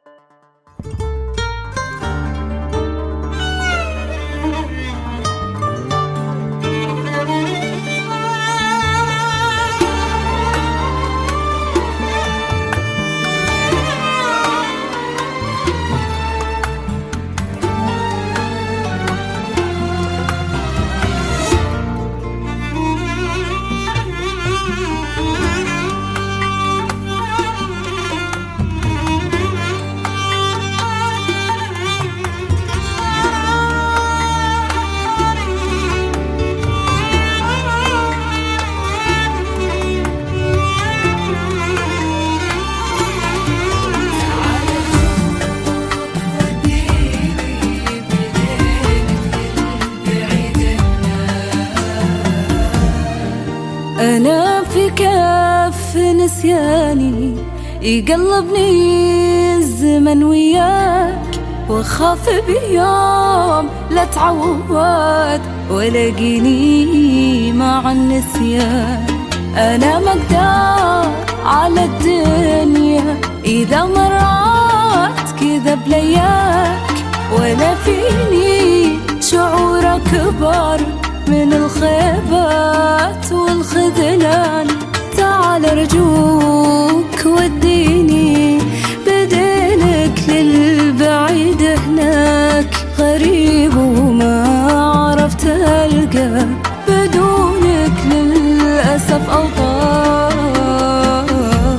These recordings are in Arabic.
أنا في كف نسياني يقلبني الزمن وياك، وأخاف بيوم لا تعود ولاقيني مع النسيان. أنا ما أقدر على الدنيا إذا مرات كذا بلياك، ولا فيني شعور أكبر من الخيبات والخذلان. تعال أرجوك وديني بدينك للبعيد هناك، غريب وما عرفت ألقى بدونك للأسف أوطان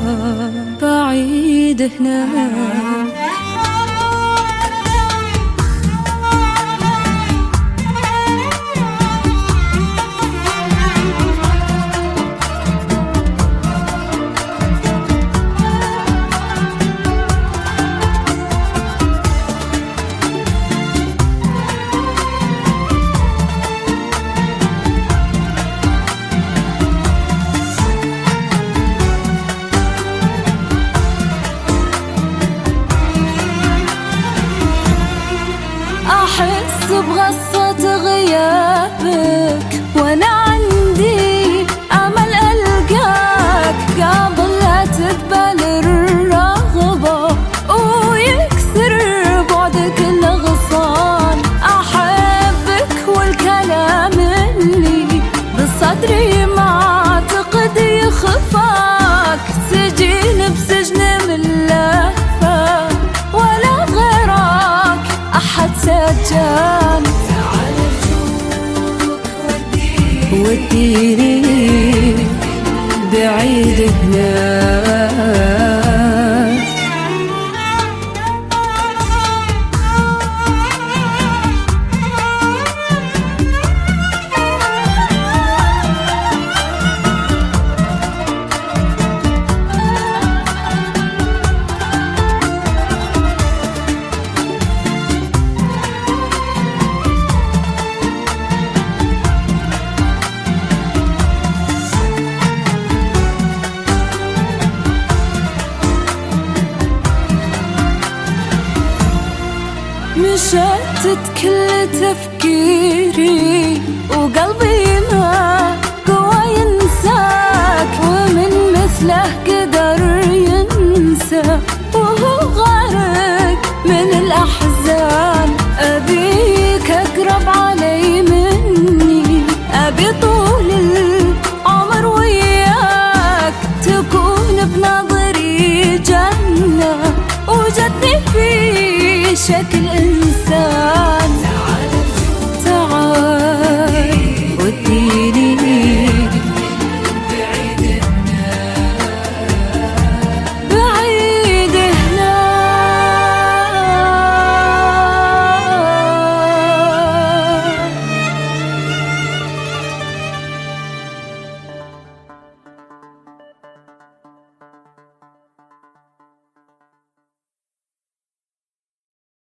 بعيد هناك. أحس بغصة غيابك وأنا عندي أمل ألقاك، قبل لا تقبل الرغبة ويكسر بعدك الغصان. أحبك والكلام اللي بصدري ما أعتقد يخفاك، سجين بسجن من لهفة ولا غيرك أحد سجان. تعال أرجوك وديني بعيد هناك. مشتت كل تفكيري وقلبي ما قوى ينساك، ومن مثله قدر ينسى وهو غارق من الأحزان. أبيك أقرب علي مني، أبي طول العمر وياك، تكون بنظري جنة وجدني في شكل إنسان.